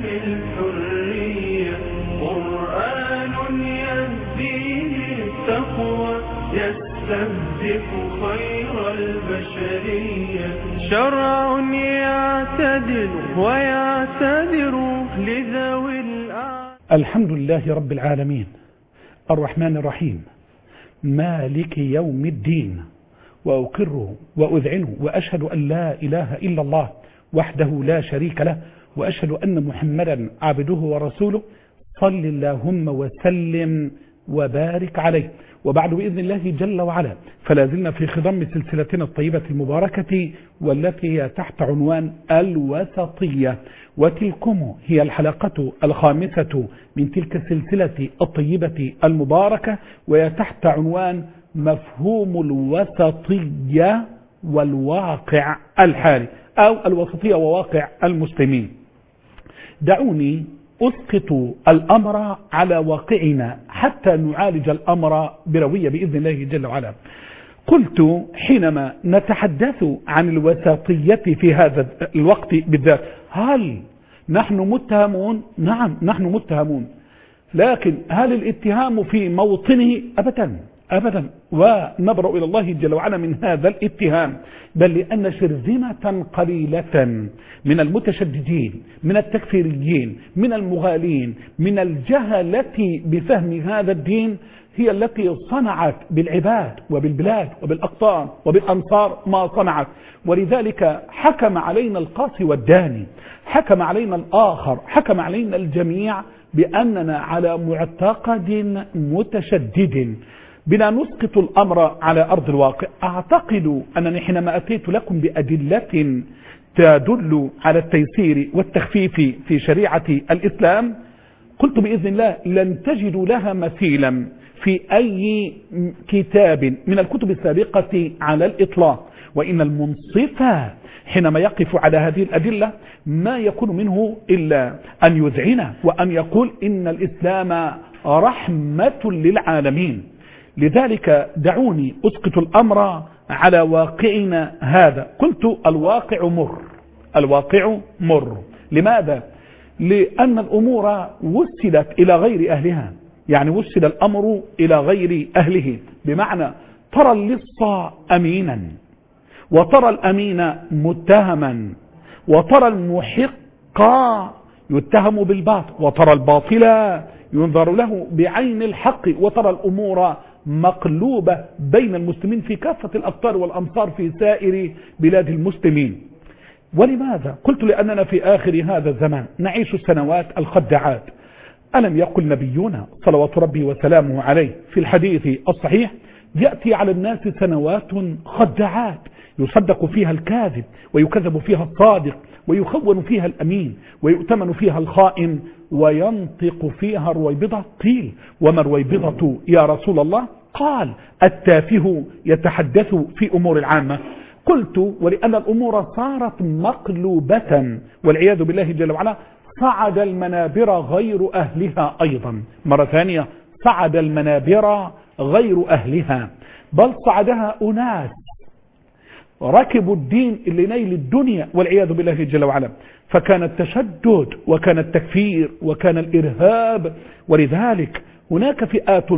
الحرية قرآن يهدي للتقوى يستهدف خير البشرية شرع يعتدل ويعتذر لذوي الحمد لله رب العالمين الرحمن الرحيم مالك يوم الدين وأقره وأذعنه وأشهد أن لا إله إلا الله وحده لا شريك له وأشهد أن محمدا عبده ورسوله صل اللهم وسلم وبارك عليه. وبعد بإذن الله جل وعلا فلا زلنا في خضم سلسلتنا الطيبة المباركة والتي هي تحت عنوان الوسطية، وتلكم هي الحلقة الخامسة من تلك السلسلة الطيبة المباركة، وهي تحت عنوان مفهوم الوسطية والواقع الحالي أو الوسطية وواقع المسلمين. دعوني أسقط الأمر على واقعنا حتى نعالج الأمر بروية بإذن الله جل وعلا. قلت حينما نتحدث عن الوسطية في هذا الوقت بالذات هل نحن متهمون؟ نعم نحن متهمون، لكن هل الاتهام في موطنه؟ أبدا ونبرأ إلى الله جل وعلا من هذا الاتهام، بل لأن شرذمة قليلة من المتشددين من التكفيريين من المغالين من الجهلة بفهم هذا الدين هي التي صنعت بالعباد وبالبلاد وبالأقطار وبالأنصار ما صنعت. ولذلك حكم علينا القاسي والداني، حكم علينا الآخر، حكم علينا الجميع بأننا على معتقد متشدد. بنا نسقط الأمر على أرض الواقع. أعتقد أنني حينما أتيت لكم بأدلة تدل على التيسير والتخفيف في شريعة الإسلام قلت بإذن الله لن تجدوا لها مثيلا في أي كتاب من الكتب السابقة على الإطلاق. وإن المنصف حينما يقف على هذه الأدلة ما يكون منه إلا أن يذعن وأن يقول إن الإسلام رحمة للعالمين. لذلك دعوني أسقط الأمر على واقعنا هذا. قلت الواقع مر. لماذا؟ لأن الأمور وسلت إلى غير أهلها، يعني وسل الأمر إلى غير أهله، بمعنى ترى اللص أمينا وترى الأمين متهما وترى المحق يتهم بالباطل وترى الباطل ينظر له بعين الحق وترى الأمور مقلوبة بين المسلمين في كافة الأقطار والأمصار في سائر بلاد المسلمين. ولماذا؟ قلت لأننا في آخر هذا الزمان نعيش السنوات الخداعات. ألم يقل نبينا صلوات ربي وسلامه عليه في الحديث الصحيح يأتي على الناس سنوات خداعات يصدق فيها الكاذب ويكذب فيها الصادق ويخون فيها الأمين ويؤتمن فيها الخائن وينطق فيها الرويبضة. قيل وما الرويبضة يا رسول الله؟ قال التافه يتحدث في أمور العامة. قلت ولأن الأمور صارت مقلوبة والعياذ بالله جل وعلا صعد المنابر غير أهلها أيضا مرة ثانية، صعد المنابر غير أهلها، بل صعدها أناس ركبوا الدين لنيل الدنيا والعياذ بالله جل وعلا. فكان التشدد وكان التكفير وكان الإرهاب. ولذلك هناك فئات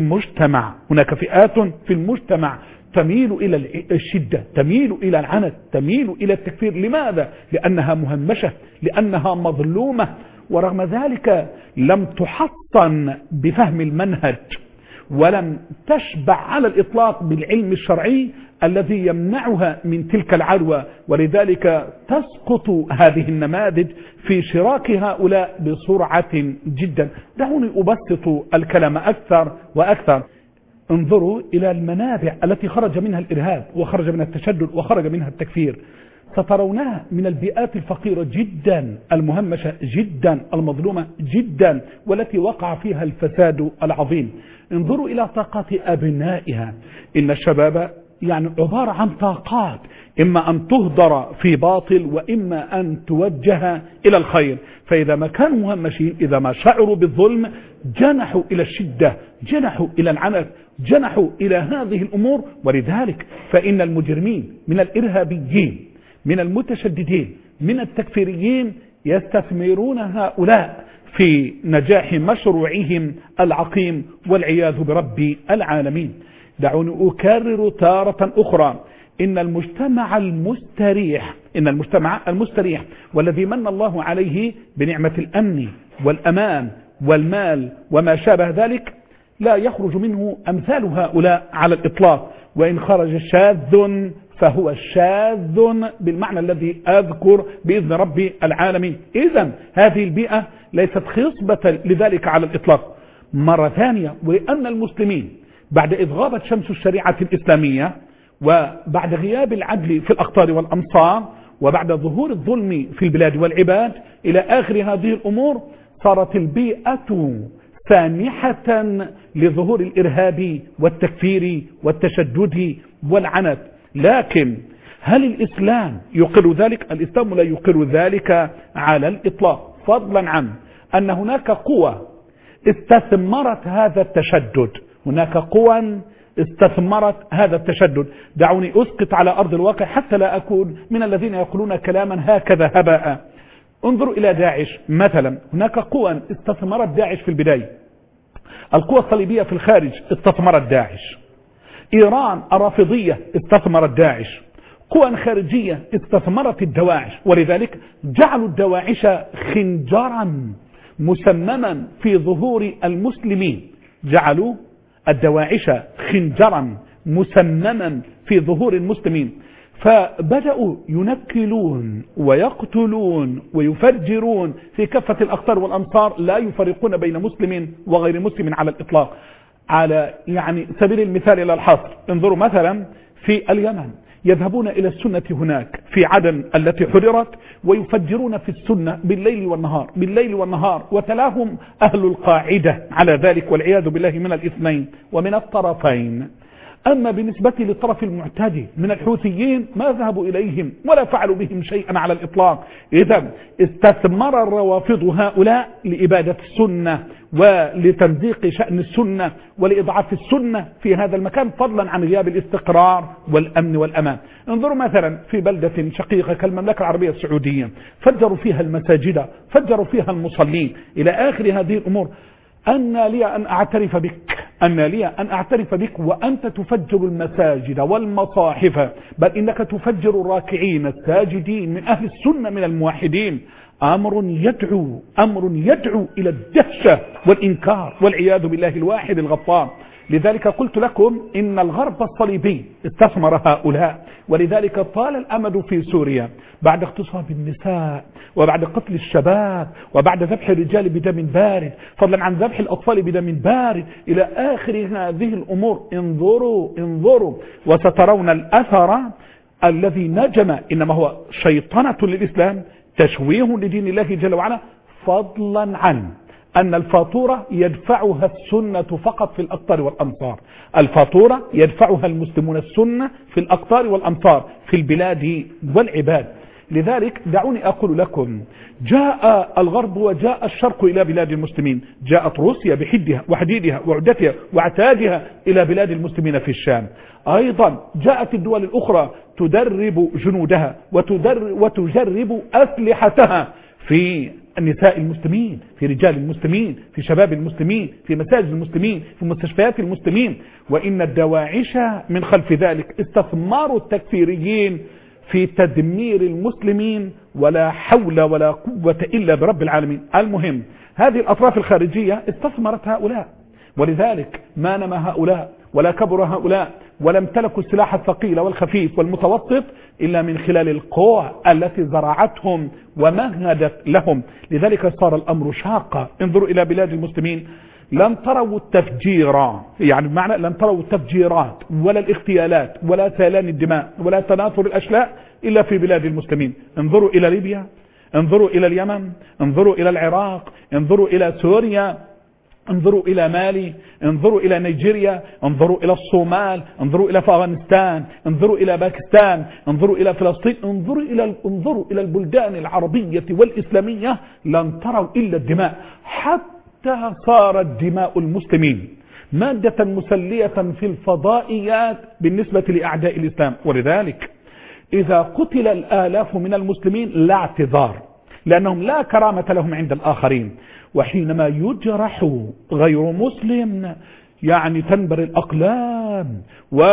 في المجتمع تميل إلى الشدة، تميل إلى العنت، تميل إلى التكفير. لماذا؟ لأنها مهمشة، لأنها مظلومة، ورغم ذلك لم تحصن بفهم المنهج ولم تشبع على الإطلاق بالعلم الشرعي الذي يمنعها من تلك العدوى. ولذلك تسقط هذه النماذج في شراك هؤلاء بسرعة جدا. دعوني أبسط الكلام أكثر وأكثر. انظروا إلى المنابع التي خرج منها الإرهاب وخرج منها التشدد وخرج منها التكفير. سترونها من البيئات الفقيرة جدا، المهمشة جدا، المظلومة جدا، والتي وقع فيها الفساد العظيم. انظروا إلى طاقات أبنائها. إن الشباب يعني عبارة عن طاقات، إما أن تهدر في باطل وإما أن توجه إلى الخير. فإذا ما كانوا مهمشين، إذا ما شعروا بالظلم، جنحوا إلى الشدة، جنحوا إلى العنف، جنحوا إلى هذه الأمور. ولذلك فإن المجرمين من الإرهابيين من المتشددين من التكفيريين يستثمرون هؤلاء في نجاح مشروعهم العقيم والعياذ برب العالمين. دعوني أكرر تارة أخرى، إن المجتمع المستريح والذي من الله عليه بنعمة الأمن والأمان والمال وما شابه ذلك لا يخرج منه أمثال هؤلاء على الإطلاق، وإن خرج شاذ فهو شاذ بالمعنى الذي أذكر بإذن رب العالمين. إذن هذه البيئة ليست خصبة لذلك على الإطلاق. مرة ثانية، وأن المسلمين بعد إذ غابت شمس الشريعة الإسلامية، وبعد غياب العدل في الأقطار والأمصار، وبعد ظهور الظلم في البلاد والعباد إلى آخر هذه الأمور، صارت البيئة سانحة لظهور الإرهاب والتكفير والتشدد والعنت. لكن هل الإسلام يقر ذلك؟ الإسلام لا يقر ذلك على الإطلاق، فضلا عن أن هناك قوى استثمرت هذا التشدد. هناك قوى استثمرت هذا التشدد. دعوني أسقط على أرض الواقع حتى لا أكون من الذين يقولون كلاما هكذا هباء. انظروا إلى داعش مثلا، هناك قوى استثمرت داعش في البداية. القوى الصليبية في الخارج استثمرت داعش. إيران الرافضية استثمرت داعش. قوى خارجية استثمرت الدواعش، ولذلك جعلوا الدواعش خنجرا مسمما في ظهور المسلمين. جعلوا الدواعش خنجرا مسمما في ظهور المسلمين، فبدأوا ينكلون ويقتلون ويفجرون في كافة الأقطار والأمصار، لا يفرقون بين مسلم وغير مسلم على الإطلاق. على سبيل المثال إلى الحصر، انظروا مثلا في اليمن، يذهبون إلى السنة هناك في عدن التي حررت، ويفجرون في السنة بالليل والنهار وتلاهم أهل القاعدة على ذلك والعياذ بالله من الاثنين ومن الطرفين. أما بالنسبة للطرف المعتدي من الحوثيين ما ذهبوا إليهم ولا فعلوا بهم شيئا على الإطلاق. إذا استثمر الروافض هؤلاء لإبادة السنة ولتمزيق شأن السنة ولإضعاف السنة في هذا المكان، فضلا عن غياب الاستقرار والأمن والأمان. انظروا مثلا في بلدة شقيقة كالمملكة العربية السعودية، فجروا فيها المساجد، فجروا فيها المصلين إلى آخر هذه الأمور. أن لي أن أعترف بك وأنت تفجر المساجد والمصاحف، بل إنك تفجر الراكعين الساجدين من أهل السنة من الموحدين. أمر يدعو إلى الدهشة والإنكار والعياذ بالله الواحد الغفار. لذلك قلت لكم إن الغرب الصليبي استثمر هؤلاء، ولذلك طال الأمد في سوريا بعد اغتصاب النساء وبعد قتل الشباب وبعد ذبح الرجال بدم بارد، فضلا عن ذبح الأطفال بدم بارد إلى آخر هذه الأمور. انظروا وسترون الأثر الذي نجم، إنما هو شيطنة للإسلام، تشويه لدين الله جل وعلا، فضلا عن أن الفاتورة يدفعها السنة فقط في الأقطار والأمصار. الفاتورة يدفعها المسلمون السنة في الأقطار والأمصار في البلاد والعباد. لذلك دعوني أقول لكم، جاء الغرب وجاء الشرق إلى بلاد المسلمين. جاءت روسيا بحدها وحديدها وعدتها وعتادها إلى بلاد المسلمين في الشام. أيضا جاءت الدول الأخرى تدرب جنودها وتجرب أسلحتها في النساء المسلمين، في رجال المسلمين، في شباب المسلمين، في مساجد المسلمين، في مستشفيات المسلمين. وإن الدواعش من خلف ذلك استثمار التكفيريين في تدمير المسلمين، ولا حول ولا قوة إلا برب العالمين. المهم هذه الأطراف الخارجية استثمرت هؤلاء، ولذلك ما نمى هؤلاء ولا كبر هؤلاء ولا امتلكوا السلاح الثقيل والخفيف والمتوسط إلا من خلال القوى التي زرعتهم ومهدت لهم. لذلك صار الأمر شاقا. انظروا إلى بلاد المسلمين، لن تروا التفجير، بمعنى لن تروا التفجيرات ولا الاغتيالات ولا سيلان الدماء ولا تناثر الأشلاء إلا في بلاد المسلمين. انظروا إلى ليبيا، انظروا إلى اليمن، انظروا إلى العراق، انظروا إلى سوريا، انظروا إلى مالي، انظروا إلى نيجيريا، انظروا إلى الصومال، انظروا إلى أفغانستان، انظروا إلى باكستان، انظروا إلى فلسطين، انظروا إلى البلدان العربية والإسلامية. لن تروا إلا الدماء، حتى صارت دماء المسلمين مادة مسلية في الفضائيات بالنسبة لأعداء الإسلام. ولذلك إذا قتل الآلاف من المسلمين لا اعتذار، لأنهم لا كرامة لهم عند الآخرين. وحينما يجرح غير مسلم يعني تنبر الأقلام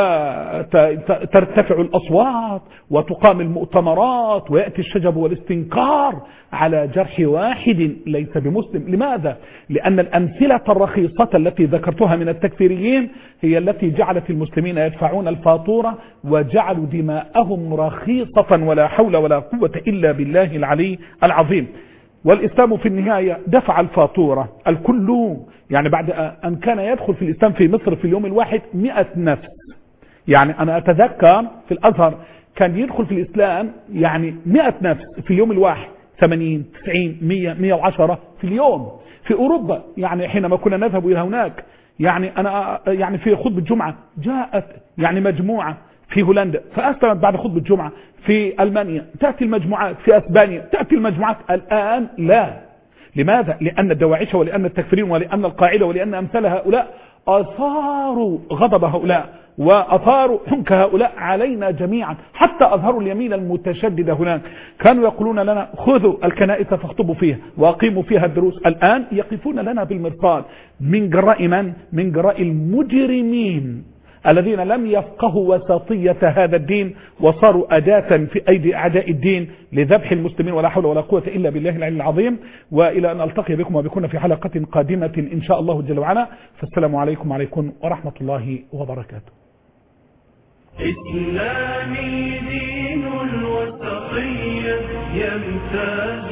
وترتفع الأصوات وتقام المؤتمرات ويأتي الشجب والاستنكار على جرح واحد ليس بمسلم. لماذا؟ لأن الأمثلة الرخيصة التي ذكرتها من التكفيريين هي التي جعلت المسلمين يدفعون الفاتورة وجعلوا دماءهم رخيصة ولا حول ولا قوة إلا بالله العلي العظيم. والإسلام في النهاية دفع الفاتورة الكل، يعني بعد أن كان يدخل في الإسلام في مصر في اليوم الواحد 100 نفس. يعني أنا أتذكر في الأزهر كان يدخل في الإسلام يعني 100 نفس في اليوم الواحد، 80 90 100 110 في اليوم. في أوروبا يعني حينما كنا نذهب إلى هناك يعني أنا يعني في خطبة الجمعة جاءت يعني مجموعة في هولندا فأسلمت بعد خطبة الجمعة، في ألمانيا تأتي المجموعات، في أسبانيا تأتي المجموعات. الآن لا. لماذا؟ لأن الدواعش ولأن التكفيرين ولأن القاعدة ولأن أمثال هؤلاء أثاروا غضب هؤلاء وأثاروا حنك هؤلاء علينا جميعا، حتى أظهروا اليمين المتشددة هناك. كانوا يقولون لنا خذوا الكنائس فاخطبوا فيها وأقيموا فيها الدروس، الآن يقفون لنا بالمرصاد. من جراء من؟ من جراء المجرمين الذين لم يفقهوا وسطية هذا الدين وصاروا أداة في أيدي أعداء الدين لذبح المسلمين، ولا حول ولا قوة إلا بالله العلي العظيم. وإلى أن ألتقي بكم وبكم في حلقة قادمة إن شاء الله جل وعلا، فالسلام عليكم وعليكم ورحمة الله وبركاته. إسلامي دين الوسطية يمتاز